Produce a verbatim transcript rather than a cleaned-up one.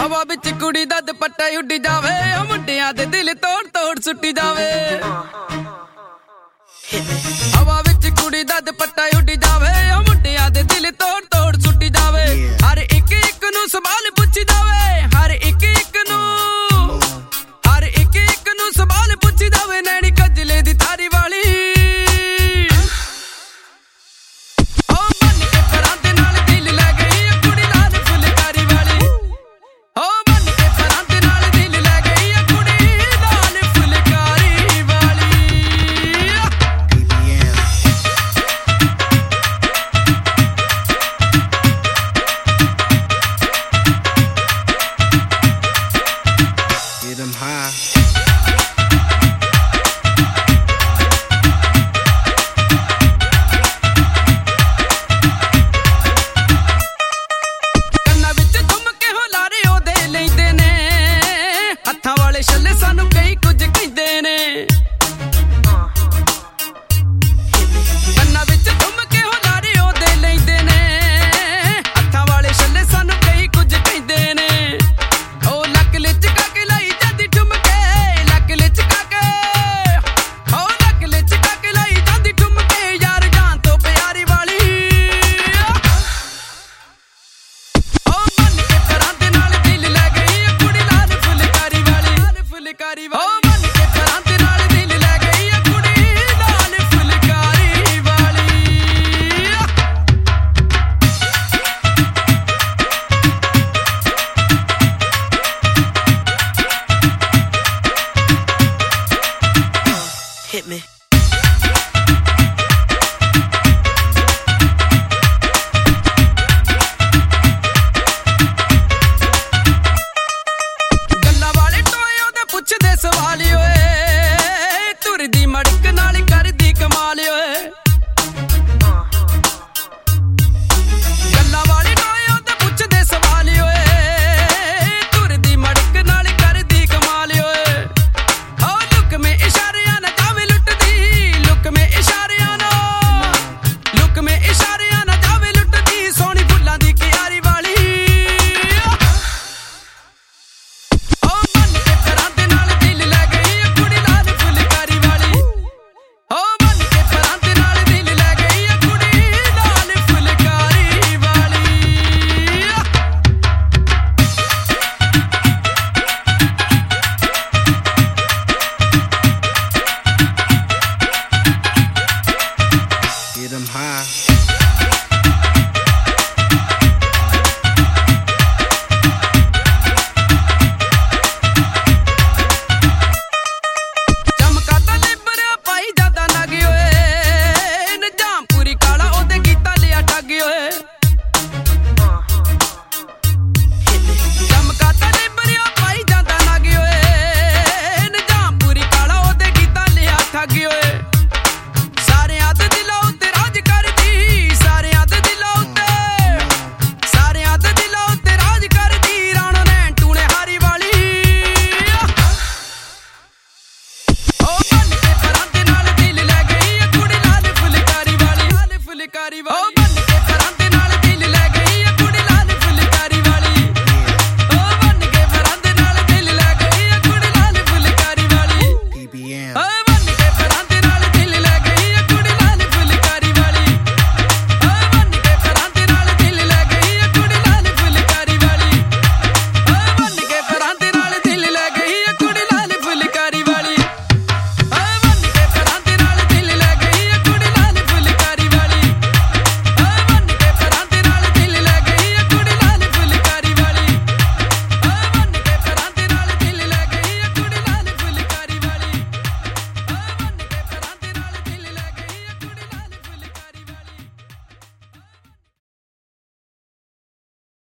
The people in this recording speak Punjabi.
ਹਵਾ ਵਿੱਚ ਕੁੜੀ ਦਾ ਦੁਪੱਟਾ ਉੱਡ ਜਾਵੇ ਉਹ ਮੁੰਡਿਆਂ ਦੇ ਦਿਲ ਤੋੜ ਤੋੜ ਸੁੱਟੀ ਜਾਵੇ ਹਵਾ ਵਿੱਚ ਕੁੜੀ ਦਾ ਦੁਪੱਟਾ ਉੱਡ ਜਾਵੇ ਉਹ ਮੁੰਡਿਆਂ ਦੇ ਦਿਲ ਤੋੜ ਤੋੜ ਸੁੱਟੀ ਜਾਵੇ ਹਰ ਇੱਕ ਇੱਕ ਨੂੰ ਸਵਾਲ ਪੁੱਛ ਜਾਵੇ ਹਰ ਇੱਕ ਇੱਕ ਨੂੰ ਹਰ ਇੱਕ ਇੱਕ ਨੂੰ ਸਵਾਲ ਪੁੱਛ ਜਾਵੇ ਨੈਣੀ ਕਜਲੇ ਦੀ ਤਾਰੀ ਵਾਲੀ ਸਾਨੂੰ ਕਈ ਕੁਝ ਕਹਿੰਦੇ ਨੇ ਕੰਨਾਂ ਵਿੱਚ ਘੁੰਮ ਕੇ ਹੁਲਾਰੇ ਉਹਦੇ ਲੈਂਦੇ ਨੇ ਹੱਥਾਂ ਵਾਲੇ ਛੱਲੇ ਸਾਨੂੰ ਕਈ ਕੁਝ ਕਹਿੰਦੇ ਨੇ ਉਹ ਲੱਕ ਲਿਚਕਾ ਕੇ ਲਾਈ ਜਾਂਦੀ ਠੁਮਕੇ ਲੱਕ ਲਿਚਕਾ ਕੇ ਉਹ ਲੱਕ ਲਿਚਕਾ ਕੇ ਲਾਈ ਜਾਂਦੀ ਠੁਮਕੇ ਯਾਰ ਜਾਨ ਤੋਂ ਪਿਆਰੀ ਵਾਲੀ ਉਹ ਮੰਨ ਕੇ ਪਰਾਂ ਦੇ ਨਾਲ ਦਿਲ ਲੈ ਗਈ ਕੁੜੀ ਲਾਲ ਫੁਲਕਾਰੀ ਵਾਲੀ ਫੁਲਕਾਰੀ ਵਾਲੀ ਉਹ ਮੰਨ ਕੇ ਪਰਾਂ ਦੇ ਨਾਲ ਦਿਲ ਲੈ ਗਈ ਆ ਕੁੜੀ ਲਾਲ ਫੁਲਕਾਰੀ ਵਾਲੀ Hit me ਪੁੱਛਦੇ ਸਵਾਲ